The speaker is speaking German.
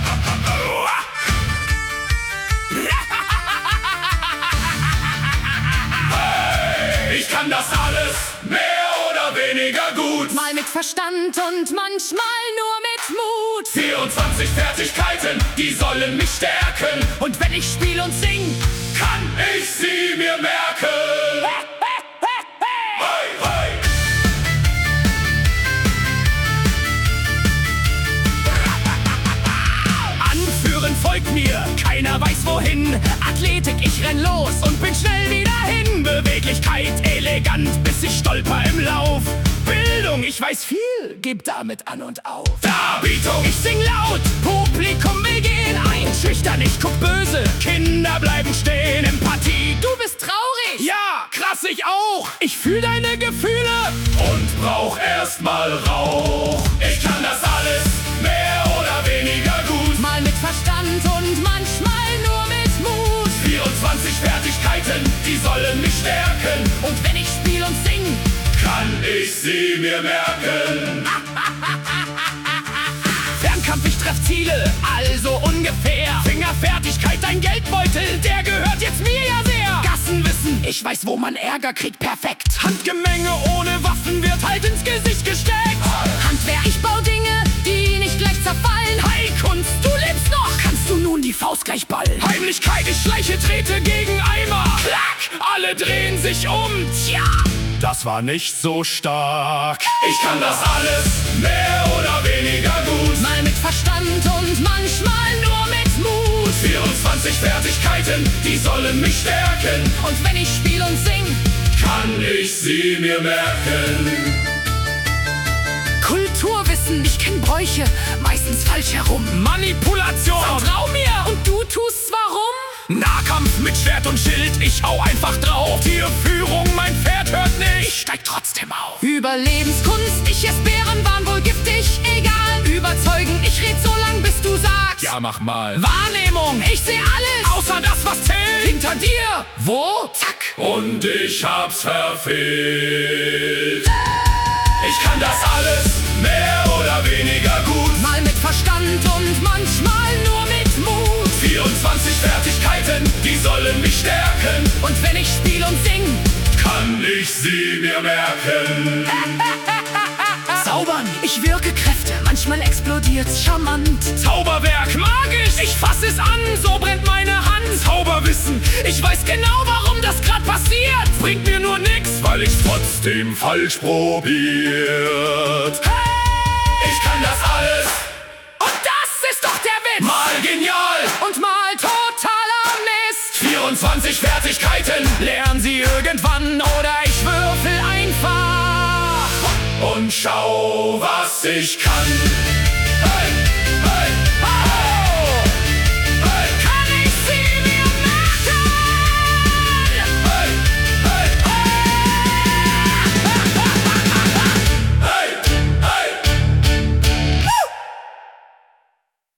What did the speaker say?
Ich kann das alles, mehr oder weniger gut. Mal mit Verstand und manchmal nur mit Mut. 24 Fertigkeiten, die sollen mich stärken. Und wenn ich spiel und sing, kann ich sie mir merken. Hey, hey. Anführen folgt mir, keiner weiß wohin. Athletik, ich renn los und bin schnell wieder hin. Beweglichkeit, elegant, bis ich stolper im Lauf. Bildung, ich weiß viel, geb damit an und auf. Darbietung, Ich sing laut, Publikum will gehen. Einschüchtern, ich guck böse, Kinder bleiben stehen. Empathie, du bist traurig. ja, krass, ich auch. Ich fühl deine Gefühle. Und brauch erstmal Rauch. Ich kann das alles, mehr oder weniger gut. Mal mit Verstand und manchmal nur mit Mut. 24 Fertigkeiten, die sollen mich stärken. Und wenn ich spiel und sing, Kann ich sie mir merken. Fernkampf, ich treff Ziele, also ungefähr. Fingerfertigkeit, dein Geldbeutel, der gehört jetzt mir ja sehr. Gassenwissen, ich weiß, wo man Ärger kriegt, perfekt. Handgemenge ohne Waffen wird halt ins Gesicht gesteckt. Handwerk, ich bau Dinge, die nicht gleich zerfallen. Heilkunst, du lebst noch, kannst du nun die Faust gleich ballen. Heimlichkeit, ich schleiche, trete gegen Eimer. Klack, alle drehen sich um, tja. Das war nicht so stark. Ich kann das alles, mehr oder weniger gut. Mal mit Verstand und manchmal nur mit Mut. 24 Fertigkeiten, die sollen mich stärken. Und wenn ich spiel und sing, Kann ich sie mir merken. Kulturwissen, ich kenn Bräuche, meistens falsch herum. Manipulation, Vertrau mir und du tust's warum? Nahkampf mit Schwert und Schild, ich hau einfach drauf. Tierführung, mein Pferd hört nicht, Ich steig trotzdem auf. Überlebenskunst, ich ess Beeren, waren wohl giftig, egal. Überzeugen, ich red so lang, bis du sagst. ja mach mal. Wahrnehmung, ich seh alles. Außer das, was zählt. Hinter dir, wo? Zack. Und ich hab's verfehlt. Ich kann das alles, mehr oder weniger gut. Mal mit Verstand und manchmal nur mit Mut. 24 Fertigkeiten, die sollen mich stärken. Und wenn ich spiel und sing, Kann ich sie mir merken. zaubern, ich wirke Kräfte, manchmal explodiert's charmant. Zauberwerk, magisch, ich fass es an, so brennt meine Hand. Zauberwissen, Ich weiß genau, warum das grad passiert. bringt mir nur nix, weil ich's trotzdem falsch probiert. Ich kann das alles, Und das ist doch der Witz. mal genial. Und mal totaler Mist. 24 Fertigkeiten, Lern sie irgendwann oder ich würfel einfach. und schau, was ich kann.